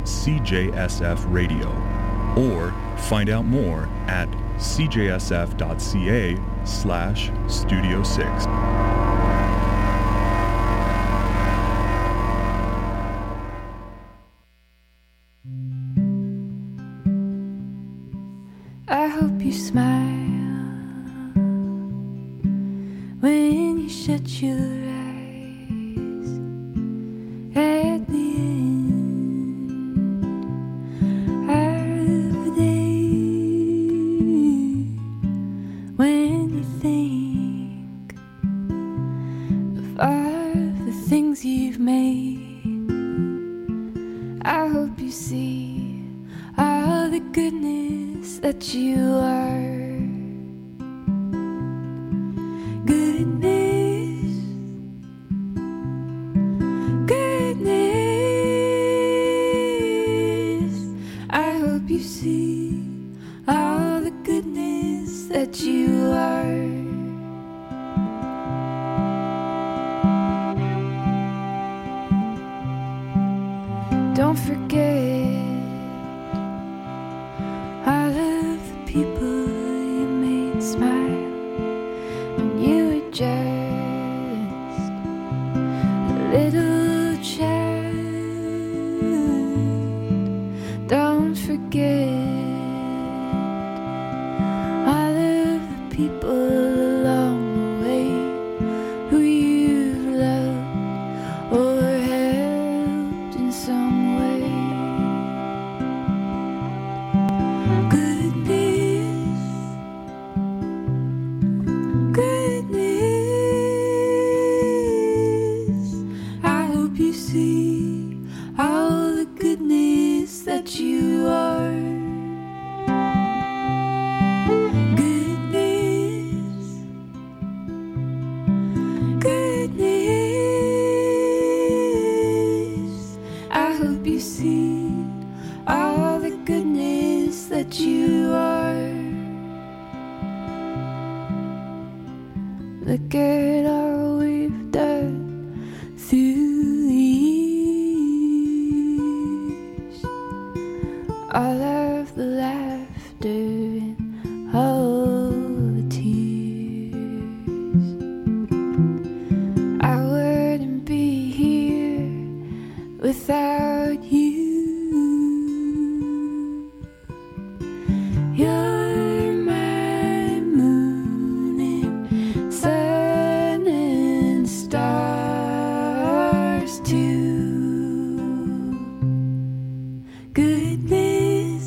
CJSF Radio, or find out more at cjsf.ca/Studio 6. I hope you smile when you shut your eyes at the end of the day, when you think of all the things you've made. I hope you see all the goodness that you are. Goodness, goodness. I hope you see all the goodness that you are. Don't forget all of the people you made smile when you were just a little child. Don't forget all of the people along the way who you've loved or helped in some way. Goodness, goodness. I hope you see all the goodness that you are. Goodness, goodness. I hope you see all the goodness that you are. Look at all we've done through the years, all of the laughter and all the tears. I wouldn't be here without you. You're my moon and sun and stars too. Goodness,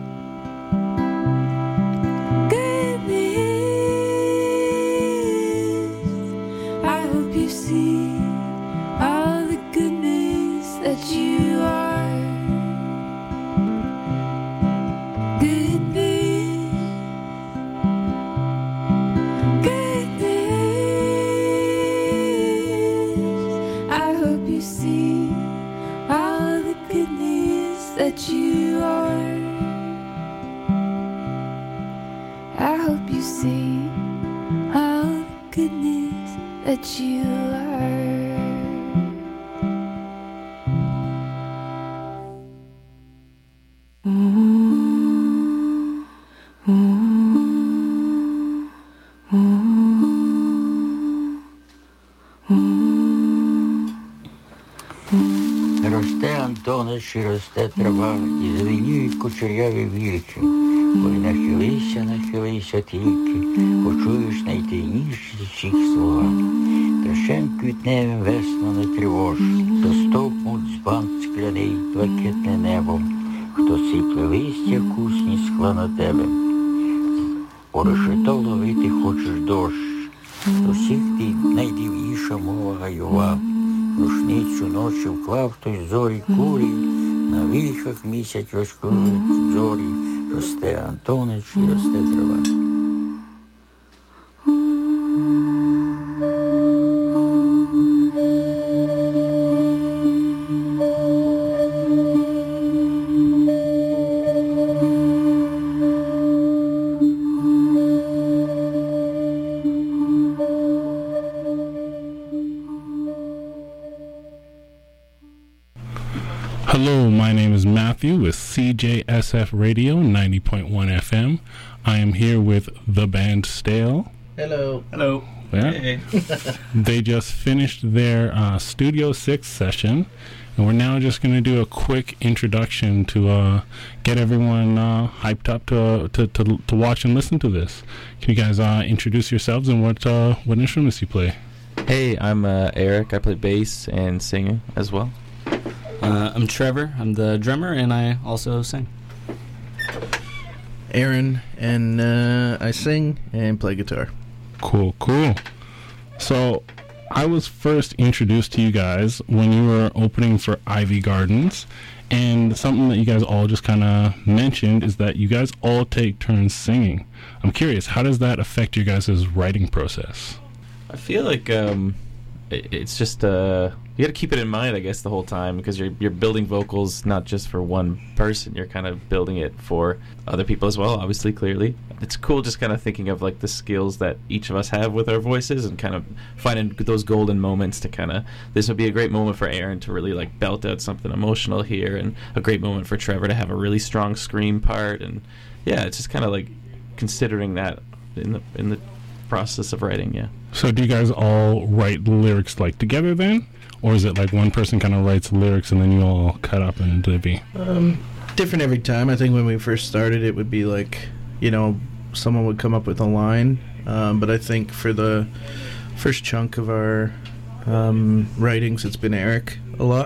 goodness. I hope you see all the goodness that you are. Goodness, goodness. I hope you see all the goodness that you are. I hope you see all the goodness that you are. Росте Антонич, і росте трава, і звеніють кучеряві вірки. Ой, нахилися тільки, почуєш найтаємніші слова. Трещем квітневим весну не тривож, хто стовпнуть збан скляний блакитне небом, хто сипле листя кусні скла на тебе. У решето ловити хочеш дощ, до всіх ти найдивніша мова гайова. Рушницю ночі вклав той зорі курі, на вільхах місяць розколюють зорі, росте Антонич і росте трава. Hello, my name is Matt Matthew with CJSF Radio 90.1 FM. I am here with the band Stale. Hello. Hello. Yeah. Hey. They just finished their Studio 6 session, and we're now just going to do a quick introduction to get everyone hyped up to watch and listen to this. Can you guys introduce yourselves and what instruments you play? Hey, I'm Eric. I play bass and sing as well. I'm Trevor. I'm the drummer, and I also sing. Aaron, and I sing and play guitar. Cool. So, I was first introduced to you guys when you were opening for Ivy Gardens, and something that you guys all just kind of mentioned is that you guys all take turns singing. I'm curious, how does that affect your guys' writing process? I feel like it's just you got to keep it in mind, I guess, the whole time, because you're building vocals not just for one person. You're kind of building it for other people as well. Obviously, clearly, it's cool just kind of thinking of like the skills that each of us have with our voices and kind of finding those golden moments to kind of. This would be a great moment for Aaron to really like belt out something emotional here, and a great moment for Trevor to have a really strong scream part. And yeah, it's just kind of like considering that in the process of writing. Yeah. So do you guys all write lyrics like together then? Or is it like one person kind of writes lyrics and then you all cut up and divvy? Different every time. I think when we first started, it would be like, someone would come up with a line. But I think for the first chunk of our writings, it's been Eric a lot.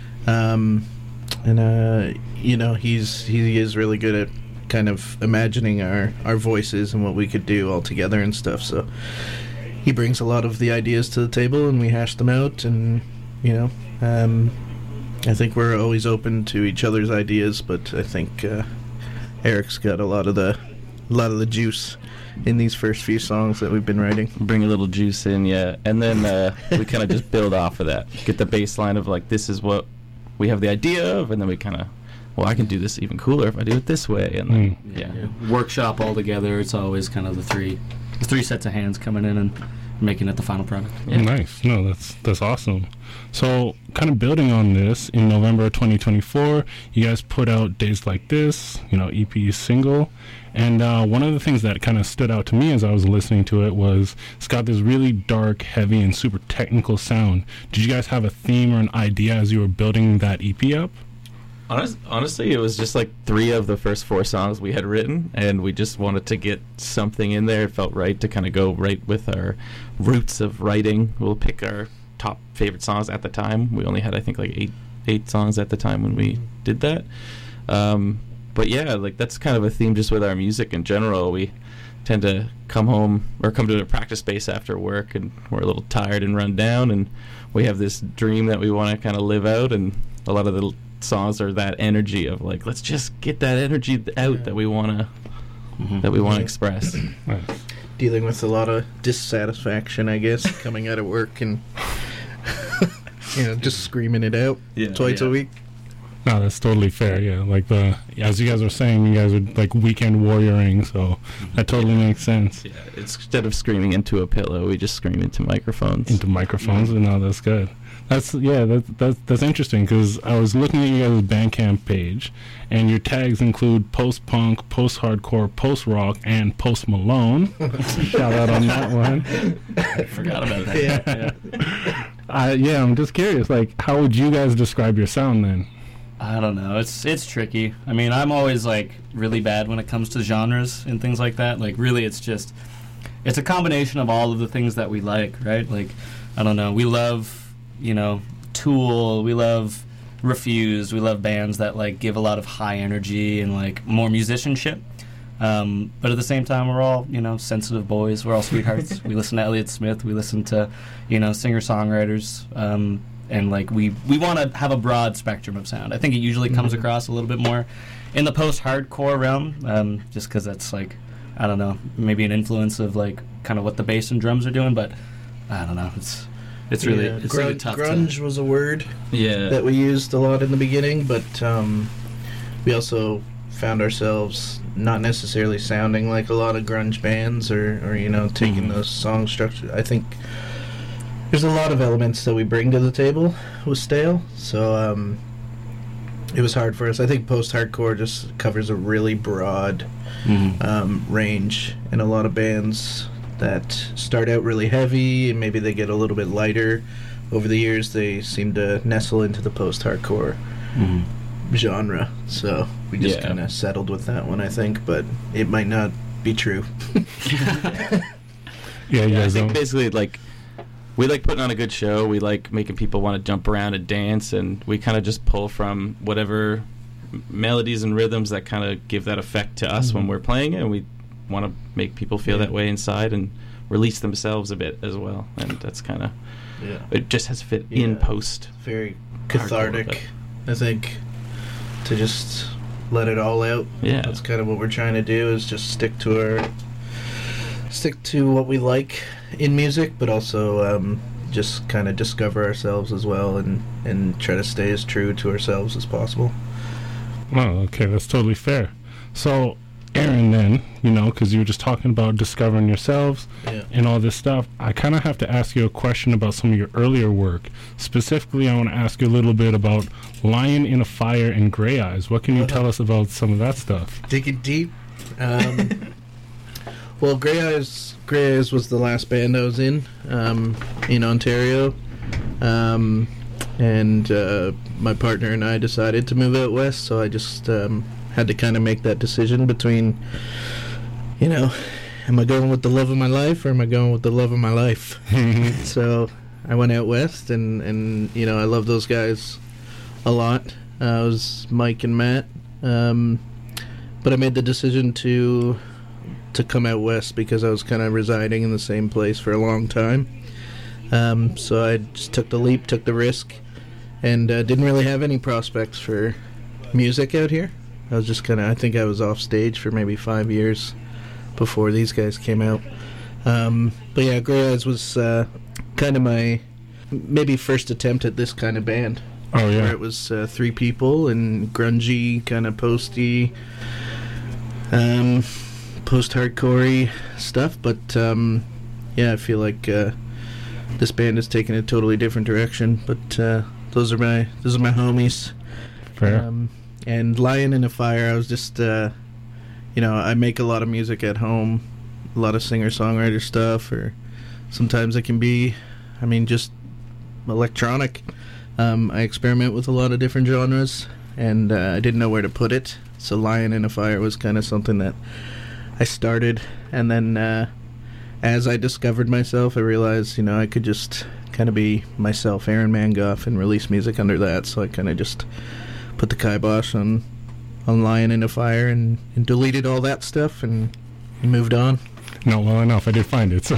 He is really good at kind of imagining our voices and what we could do all together and stuff. So he brings a lot of the ideas to the table and we hash them out, and I think we're always open to each other's ideas, but I think Eric's got a lot of the juice in these first few songs that we've been writing. Bring a little juice in, yeah, and then we kind of just build off of that. Get the baseline of like, this is what we have the idea of, and then we kind of, well, I can do this even cooler if I do it this way, and then yeah. Workshop all together. It's always kind of the three sets of hands coming in and making it the final product. Yeah. Nice. No, that's awesome. So, kind of building on this, in November 2024, you guys put out Days Like This, EP single, and one of the things that kind of stood out to me as I was listening to it was it's got this really dark, heavy, and super technical sound. Did you guys have a theme or an idea as you were building that EP up? Honestly, it was just like 3 of the first 4 songs we had written, and we just wanted to get something in there. It felt right to kind of go right with our roots of writing. We'll pick our top favorite songs at the time. We only had, I think, like 8 songs at the time when we did that. But yeah, like that's kind of a theme just with our music in general. We tend to come home or come to a practice space after work, and we're a little tired and run down, and we have this dream that we want to kind of live out, and a lot of the songs are that energy of like, let's just get that energy out that we want to express. Nice. Dealing with a lot of dissatisfaction, I guess, coming out of work and just screaming it out twice a week. No, that's totally fair. Yeah, like as you guys were saying, you guys are like weekend warrioring, so that totally makes sense. Yeah, instead of screaming into a pillow, we just scream into microphones. No, that's good. That's interesting, because I was looking at your guys' Bandcamp page, and your tags include post-punk, post-hardcore, post-rock, and post-Malone. Shout out on that one. Forgot about that. Yeah. I'm just curious, like, how would you guys describe your sound then? I don't know. It's tricky. I mean, I'm always like really bad when it comes to genres and things like that. Like, really, it's a combination of all of the things that we like, right? Like, I don't know. We love, Tool, we love Refused, we love bands that like give a lot of high energy and like more musicianship, but at the same time we're all sensitive boys, we're all sweethearts. We listen to Elliott Smith, we listen to singer-songwriters, and like we want to have a broad spectrum of sound. I think it usually comes across a little bit more in the post-hardcore realm, just because that's like, I don't know, maybe an influence of like kind of what the bass and drums are doing, but I don't know, it's really really tough. Grunge was a word that we used a lot in the beginning, but we also found ourselves not necessarily sounding like a lot of grunge bands or taking those song structures. I think there's a lot of elements that we bring to the table with Stale, so it was hard for us. I think post-hardcore just covers a really broad range, and a lot of bands that start out really heavy and maybe they get a little bit lighter over the years, they seem to nestle into the post-hardcore genre. So we just kind of settled with that one, I think, but it might not be true. I think basically, like, we like putting on a good show. We like making people want to jump around and dance, and we kind of just pull from whatever melodies and rhythms that kind of give that effect to us when we're playing it, and we want to make people feel that way inside and release themselves a bit as well. And that's kind of it just has fit in post. Very cathartic, I think, to just let it all out. Yeah, that's kind of what we're trying to do, is just stick to what we like in music, but also just kind of discover ourselves as well, and try to stay as true to ourselves as possible. Oh, okay, that's totally fair. So, Aaron, then, because you were just talking about discovering yourselves and all this stuff, I kind of have to ask you a question about some of your earlier work. Specifically, I want to ask you a little bit about Lion in a Fire and Grey Eyes. What can you tell us about some of that stuff? Digging deep. Well, Grey Eyes was the last band I was in Ontario. And my partner and I decided to move out west, so I just had to kind of make that decision between, am I going with the love of my life or am I going with the love of my life? So I went out west, and I love those guys a lot. It was Mike and Matt. But I made the decision to come out west because I was kind of residing in the same place for a long time. So I just took the leap, took the risk, and didn't really have any prospects for music out here. I was just I think I was off stage for maybe 5 years before these guys came out. But yeah, Grey Eyes was kind of my maybe first attempt at this kind of band. Oh, yeah. Where it was 3 people and grungy, kind of posty, post-hardcore stuff. But I feel like this band has taken a totally different direction. But those are my homies. Fair. And Lion in a Fire, I was just I make a lot of music at home, a lot of singer-songwriter stuff, or sometimes it can be, just electronic. I experiment with a lot of different genres, and I didn't know where to put it. So Lion in a Fire was kind of something that I started, and then as I discovered myself, I realized, I could just kind of be myself, Aaron Mangoff, and release music under that. So I kind of just put the kibosh on Lion in a Fire and deleted all that stuff and moved on. No, well enough. I did find it, so...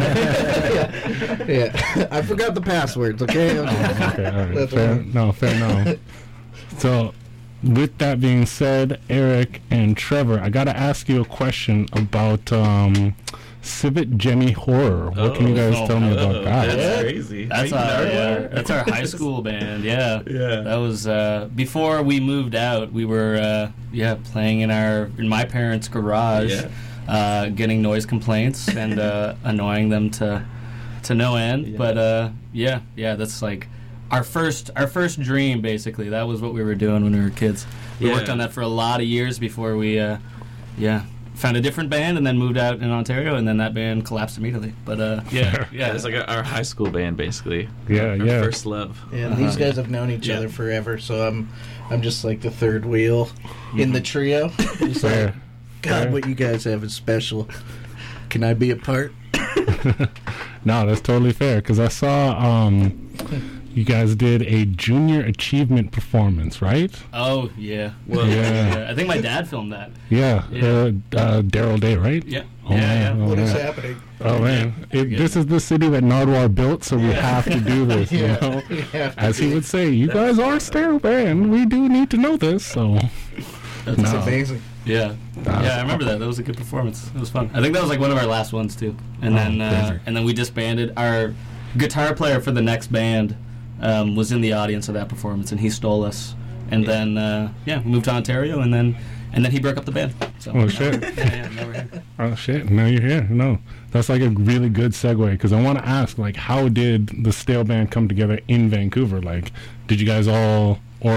yeah. I forgot the passwords, okay? Okay, all right. Fair enough. So, with that being said, Eric and Trevor, I got to ask you a question about Civet Jenny Horror. What can you guys tell me about that? That's crazy. That's our high school band. Yeah. That was before we moved out. We were playing in my parents' garage, getting noise complaints and annoying them to no end. Yeah. But that's like our first dream. Basically, that was what we were doing when we were kids. We worked on that for a lot of years before we found a different band and then moved out in Ontario, and then that band collapsed immediately. But it's like our high school band basically. Our first love. Yeah, and these guys have known each other forever, so I'm just like the third wheel in the trio. Just like, God, what you guys have is special. Can I be a part? No, that's totally fair, because I saw you guys did a junior achievement performance, right? Oh, yeah. Well, I think my dad filmed that. Yeah. Daryl Day, right? Yeah. What is happening? Oh, man. This is the city that Nardwuar built, so we have to do this, As he would say, you guys are a stereo band. We do need to know this, so... That's amazing. Yeah. I remember that. That was a good performance. It was fun. I think that was like one of our last ones, too. And then we disbanded. Our guitar player for the next band was in the audience of that performance, and he stole us. And then we moved to Ontario, and then he broke up the band. So, oh shit! Now we're here. Oh shit! Now you're here. No, that's like a really good segue, because I want to ask, like, how did the Stale band come together in Vancouver? Like, did you guys all, or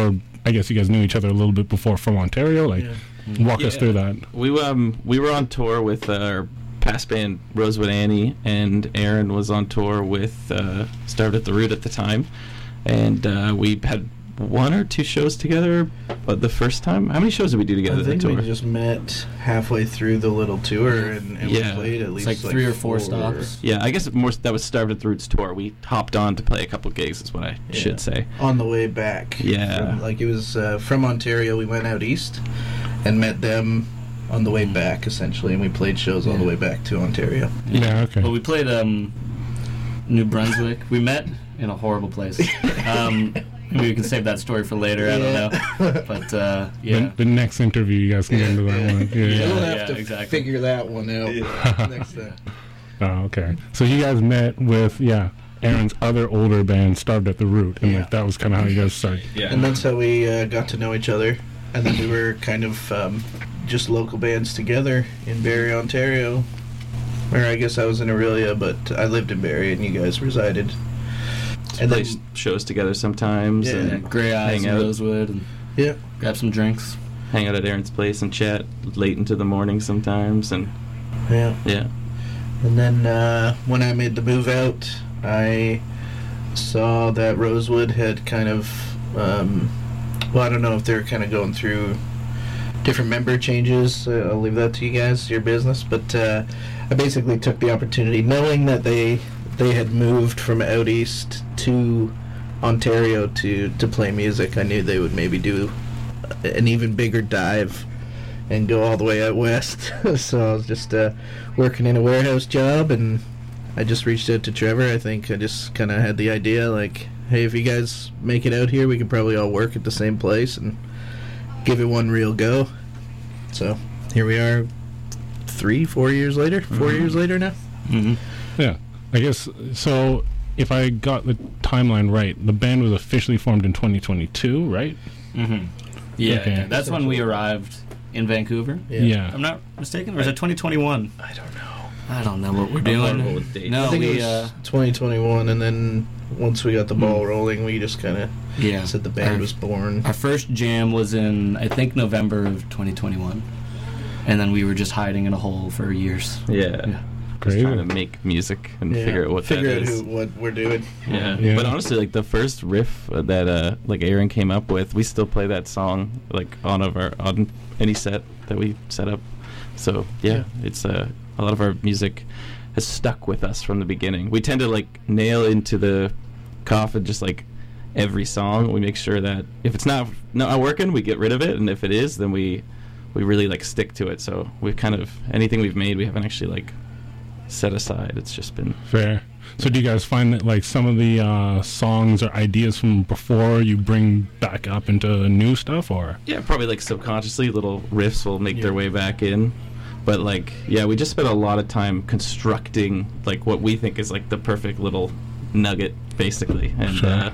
I guess you guys knew each other a little bit before from Ontario. Like, walk us Yeah. through that. We were on tour with our past band Rosewood Annie, and Aaron was on tour with Starved at the Root at the time, and we had 1 or 2 shows together. But the first time, how many shows did we do together? I think that tour? we just met halfway through the little tour, and Yeah. we played at least It's like 3 or 4 stops. Yeah, I guess more that was Starved at the Root's tour. We hopped on to play a couple gigs, is what I should say. on the way back. Yeah. It was from Ontario. We went out east and met them on the way back, essentially, and we played shows all the way back to Ontario. Yeah, okay. Well, we played New Brunswick. We met in a horrible place. Maybe we can save that story for later. I don't know. But yeah. The next interview, you guys can get into that one. Yeah. Yeah. We'll have to exactly. figure that one out next time. Oh, okay. So you guys met with, Aaron's other older band, Starved at the Root, and like that was kind of how you guys started. Yeah. And that's how we got to know each other. And then we were kind of just local bands together in Barrie, Ontario. Or I guess I was in Aurelia, but I lived in Barrie, and you guys resided. And play shows together sometimes, Yeah. and Gray Eyes hang and out. Rosewood, and Yeah. grab some drinks. hang out at Aaron's place and chat late into the morning sometimes, and Yeah. yeah. And then when I made the move out, I saw that Rosewood had kind of, well, I don't know if they're kind of going through different member changes. I'll leave that to you guys, your business. But I basically took the opportunity, knowing that they had moved from out east to Ontario to play music. I knew they would maybe do an even bigger dive and go all the way out west. So I was just working in a warehouse job, and I just reached out to Trevor. I think I just kind of had the idea, like, hey, if you guys make it out here, we could probably all work at the same place and give it one real go. So here we are 4 years later. 4 years later now. Mm-hmm. Yeah, I guess so. If I got the timeline right, the band was officially formed in 2022, right? Mm-hmm. Yeah, Okay. yeah, that's when we arrived in Vancouver. Yeah. I'm not mistaken, or is it 2021? I don't know. I don't know what we're I'm horrible doing. with dates. No, I think we it was 2021, and then once we got the ball rolling, we just kind of yeah. said the band was born. Our first jam was in, I think, November of 2021, and then we were just hiding in a hole for years. Yeah. Yeah. Just trying to Crazy. make music and Yeah. figure out what figure that out is. what we're doing. Yeah. Yeah. But honestly, like the first riff that like Aaron came up with, we still play that song like on any set that we set up. So yeah. It's a lot of our music has stuck with us from the beginning. We tend to like nail into the coffin just like every song. We make sure that if it's not working, we get rid of it, and if it is, then we really like stick to it. So we've kind of anything we've made, we haven't actually like set aside. It's just been Fair. So do you guys find that like some of the songs or ideas from before you bring back up into new stuff, or? yeah, probably like subconsciously little riffs will make their way back in. But like we just spent a lot of time constructing like what we think is like the perfect little nugget basically. And Sure.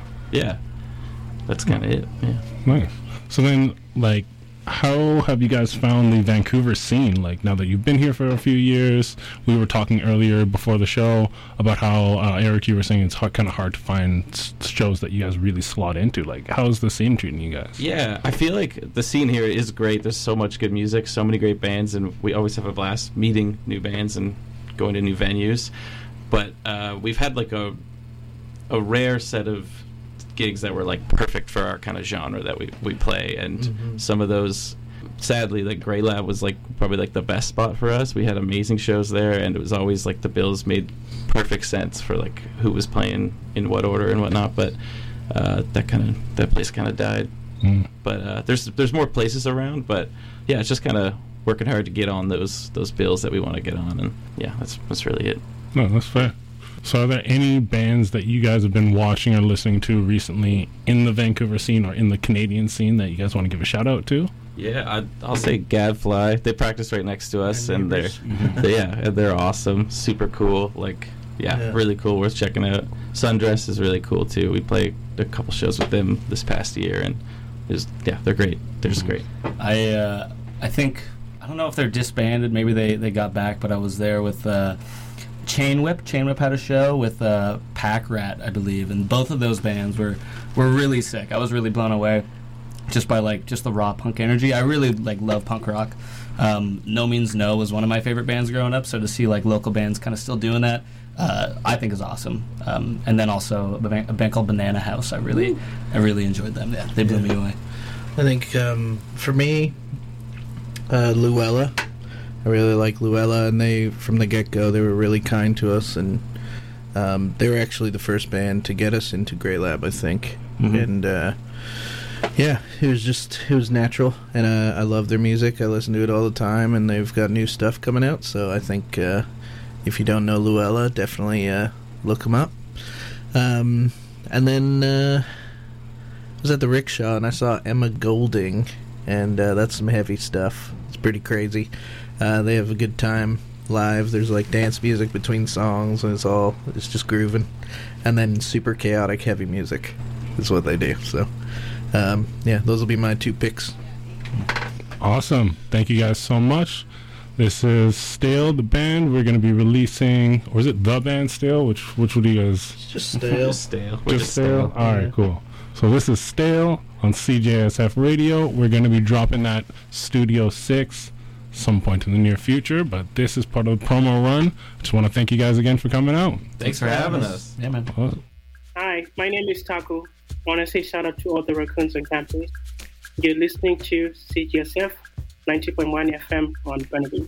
that's kind of it. Yeah. Nice. So then, like, how have you guys found the Vancouver scene? Like, now that you've been here for a few years, we were talking earlier before the show about how, Eric, you were saying it's kind of hard to find shows that you guys really slot into. Like, how's the scene treating you guys? Yeah, I feel like the scene here is great. There's so much good music, so many great bands, and we always have a blast meeting new bands and going to new venues. But we've had like a rare set of gigs that were like perfect for our kind of genre that we play, and some of those, sadly, like Grey Lab was like probably like the best spot for us. We had amazing shows there, and it was always like the bills made perfect sense for like who was playing in what order and whatnot. But that place kind of died. But there's more places around, but yeah, it's just kind of working hard to get on those bills that we want to get on, and yeah, that's really it. No, that's fair. So are there any bands that you guys have been watching or listening to recently in the Vancouver scene or in the Canadian scene that you guys want to give a shout out to? Yeah, I'll say Gadfly. They practice right next to us, and they're awesome, super cool. Like, really cool, worth checking out. Sundress is really cool too. We played a couple shows with them this past year, and they're great. They're just great. I think, I don't know if they're disbanded. Maybe they got back, but I was there with Chain Whip. Chain Whip had a show with Pack Rat, I believe, and both of those bands were really sick. I was really blown away. just by like just the raw punk energy. I really like love punk rock. No Means No was one of my favorite bands growing up, so to see like local bands kind of still doing that, I think is awesome. And then also a band called Banana House. I really enjoyed them. Yeah, they blew me away. I think for me, Luella. I really like Luella, and they from the get-go they were really kind to us, and they were actually the first band to get us into Grey Lab, I think. And yeah, it was natural, and I love their music. I listen to it all the time, and they've got new stuff coming out. So I think if you don't know Luella, definitely look them up. And then I was at the Rickshaw, and I saw Emma Golding, and that's some heavy stuff. It's pretty crazy. They have a good time live. There's like dance music between songs, and it's just grooving. And then super chaotic heavy music is what they do. So yeah, those will be my 2 picks. Awesome. Thank you guys so much. This is Stale, the band. We're going to be releasing, or is it the band Stale? Which would you guys? It's just Stale. Stale. Just Stale? All right, cool. So this is Stale on CJSF Radio. We're going to be dropping that Studio 6 some point in the near future, but this is part of the promo run. I just want to thank you guys again for coming out. Thanks for having us. Yeah, man. Hi, my name is Taku. I want to say shout out to all the raccoons on campus. You're listening to CGSF 90.1 FM on Burnaby.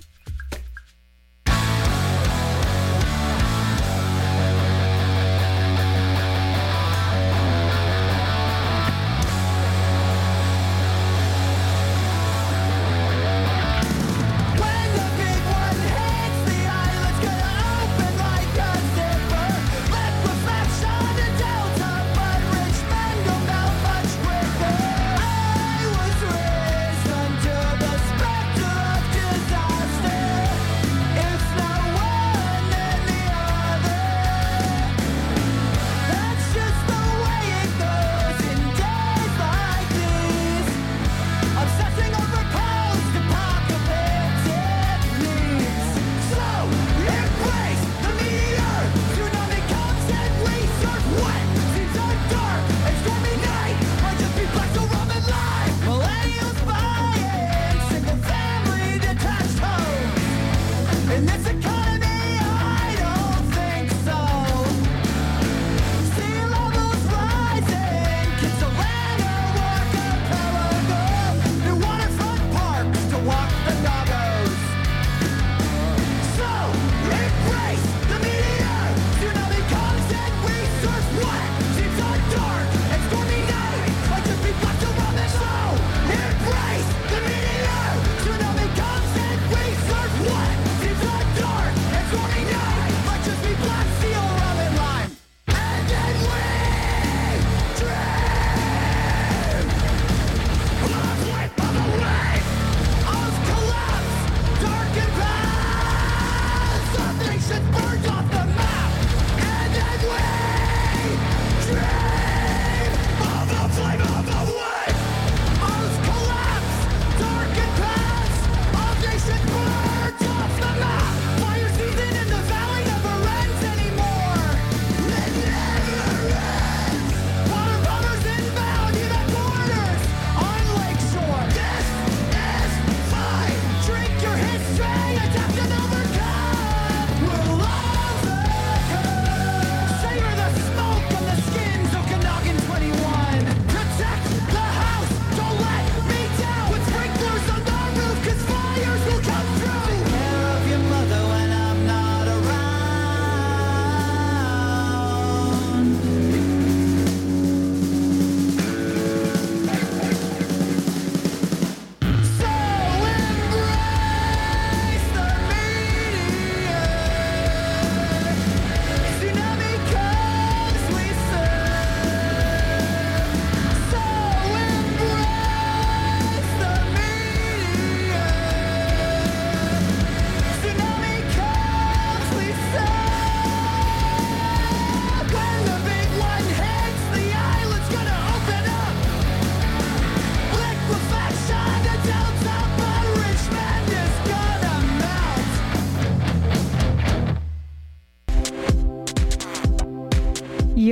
Disaster.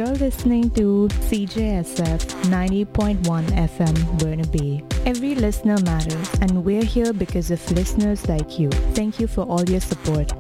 You're listening to CJSF 90.1 FM Burnaby. Every listener matters, and we're here because of listeners like you. Thank you for all your support.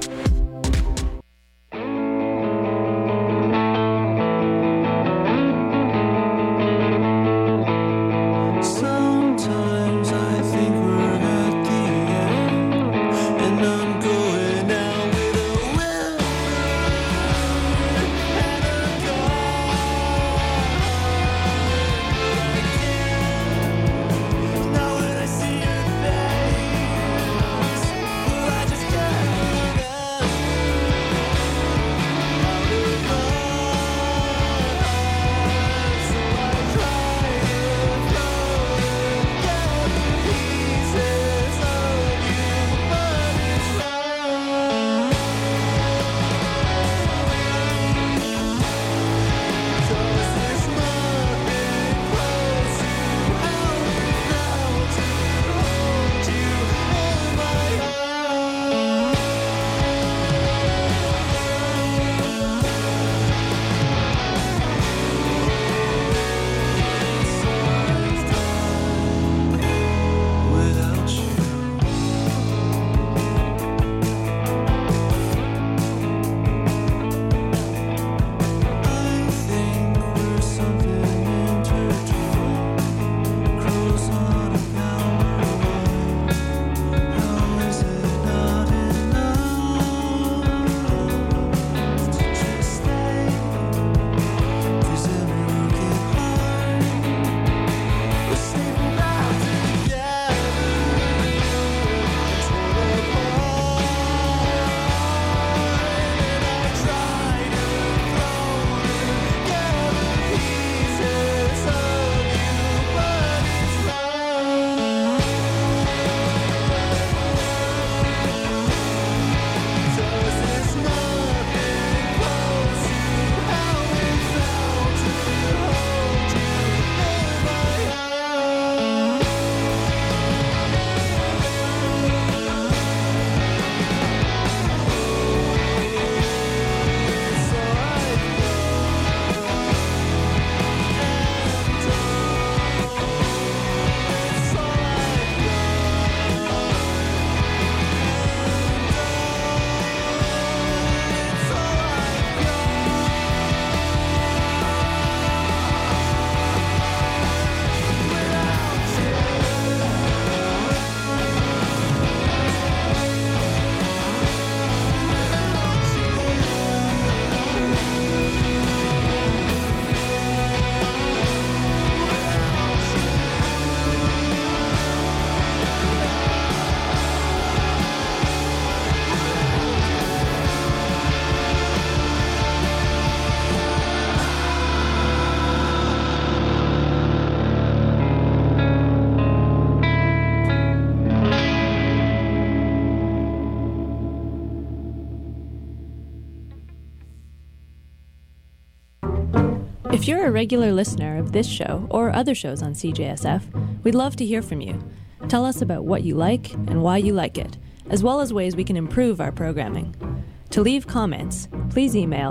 If you're a regular listener of this show or other shows on CJSF, we'd love to hear from you. Tell us about what you like and why you like it, as well as ways we can improve our programming. To leave comments, please email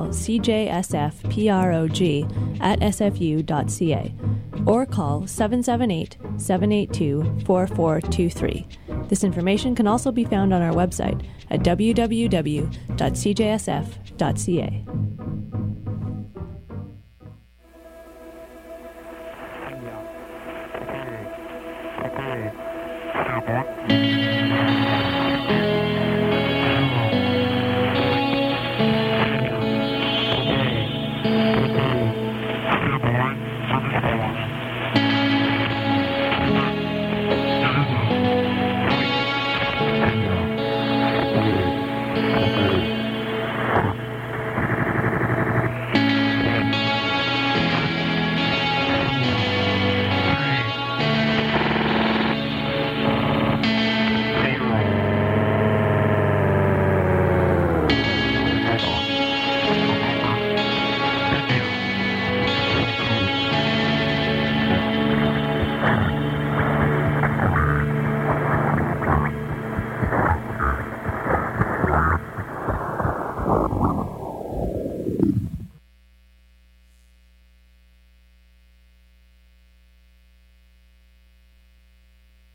cjsfprog@sfu.ca or call 778-782-4423. This information can also be found on our website at www.cjsf.ca.